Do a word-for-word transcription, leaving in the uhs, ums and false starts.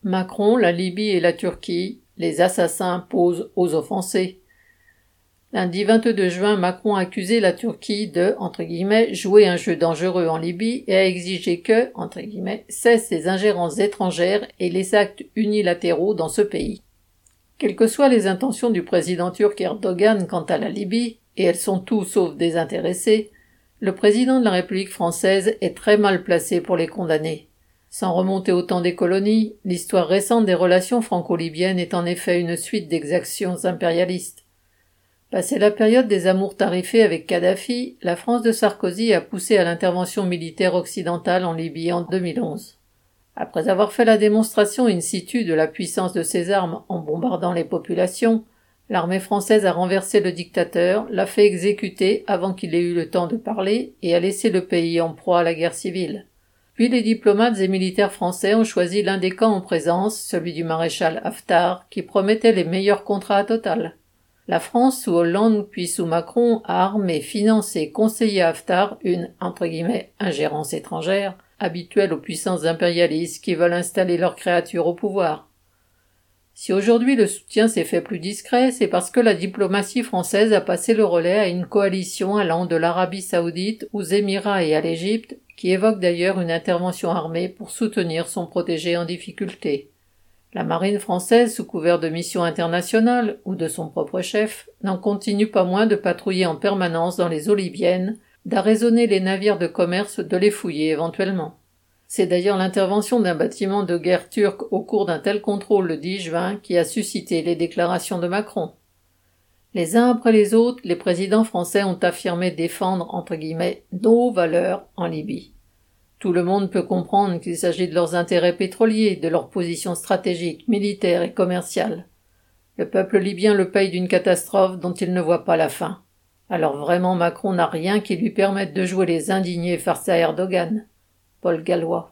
Macron, la Libye et la Turquie, les assassins posent aux offensés. Lundi vingt-deux juin, Macron a accusé la Turquie de, entre guillemets, jouer un jeu dangereux en Libye et a exigé que, entre guillemets, cessent les ingérences étrangères et les actes unilatéraux dans ce pays. Quelles que soient les intentions du président turc Erdogan quant à la Libye, et elles sont tout sauf désintéressées, le président de la République française est très mal placé pour les condamner. Sans remonter au temps des colonies, l'histoire récente des relations franco-libyennes est en effet une suite d'exactions impérialistes. Passé la période des amours tarifés avec Kadhafi, la France de Sarkozy a poussé à l'intervention militaire occidentale en Libye en deux mille onze. Après avoir fait la démonstration in situ de la puissance de ses armes en bombardant les populations, l'armée française a renversé le dictateur, l'a fait exécuter avant qu'il ait eu le temps de parler et a laissé le pays en proie à la guerre civile. Puis les diplomates et militaires français ont choisi l'un des camps en présence, celui du maréchal Haftar, qui promettait les meilleurs contrats à Total. La France, sous Hollande puis sous Macron, a armé, financé, conseillé à Haftar une, entre guillemets, ingérence étrangère, habituelle aux puissances impérialistes qui veulent installer leurs créatures au pouvoir. Si aujourd'hui le soutien s'est fait plus discret, c'est parce que la diplomatie française a passé le relais à une coalition allant de l'Arabie saoudite aux Émirats et à l'Égypte, qui évoque d'ailleurs une intervention armée pour soutenir son protégé en difficulté. La marine française, sous couvert de missions internationales, ou de son propre chef, n'en continue pas moins de patrouiller en permanence dans les eaux libyennes, d'arraisonner les navires de commerce, de les fouiller éventuellement. C'est d'ailleurs l'intervention d'un bâtiment de guerre turc au cours d'un tel contrôle le dix juin qui a suscité les déclarations de Macron. Les uns après les autres, les présidents français ont affirmé défendre, entre guillemets, nos valeurs en Libye. Tout le monde peut comprendre qu'il s'agit de leurs intérêts pétroliers, de leur position stratégique, militaire et commerciale. Le peuple libyen le paye d'une catastrophe dont il ne voit pas la fin. Alors vraiment Macron n'a rien qui lui permette de jouer les indignés face à Erdogan. Paul Gallois.